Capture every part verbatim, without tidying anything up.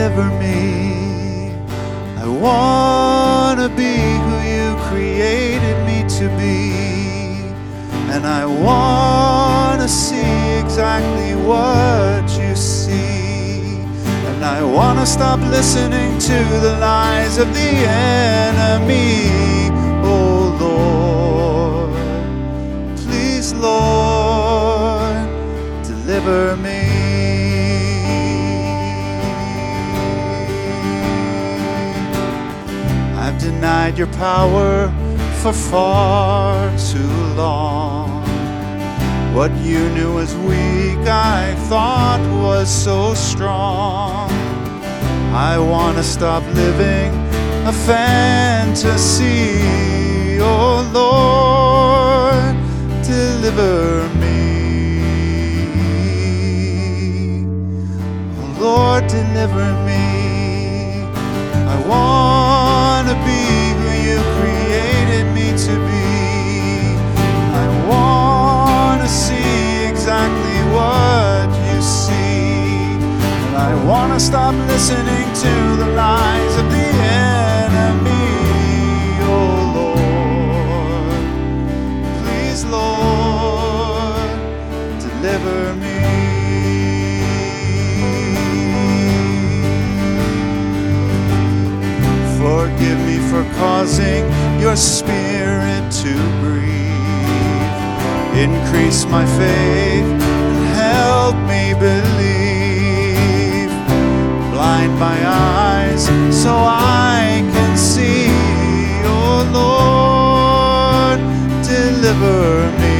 deliver me. I want to be who you created me to be. And I want to see exactly what you see. And I want to stop listening to the lies of the enemy. Oh Lord, please Lord, deliver me. I've denied your power for far too long. What you knew was weak, I thought was so strong. I want to stop living a fantasy. Oh Lord, deliver me. Oh Lord, deliver me. I want to be who you created me to be. I want to see exactly what you see. And I want to stop listening to the lies of the enemy. Oh Lord, please Lord, deliver me. Forgive me for causing your spirit to breathe. Increase my faith and help me believe. Blind my eyes so I can see. Oh Lord, deliver me.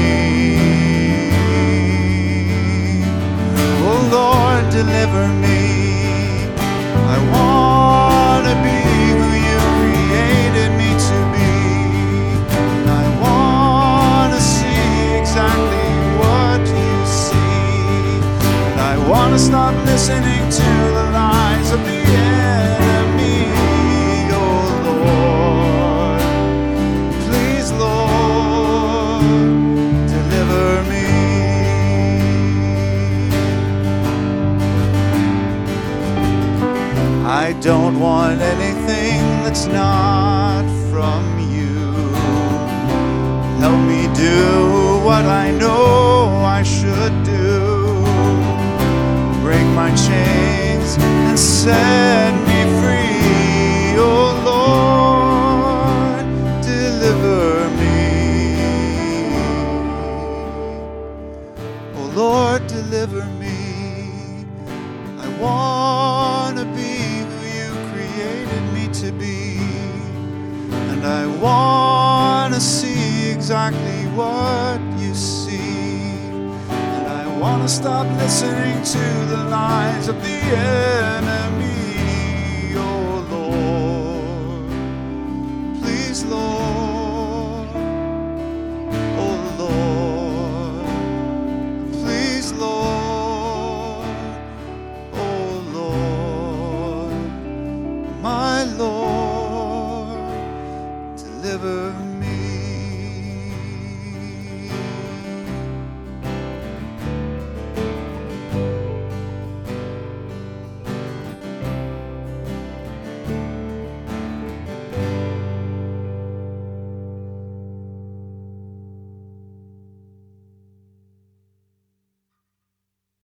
Oh Lord, deliver me. I want to be who you created me to be. And I want to see exactly what you see. And I want to stop listening to the lies of the enemy. Oh Lord, please Lord, deliver me. I don't want anything that's not from you. Help me do what I know I should do. Break my chains and set me free. Oh Lord, deliver me. Oh Lord, deliver me. I want to be to be, and I want to see exactly what you see. And I want to stop listening to the lies of the enemy. Oh Lord, please Lord. Oh Lord, please Lord. Oh Lord, my Lord, deliver me.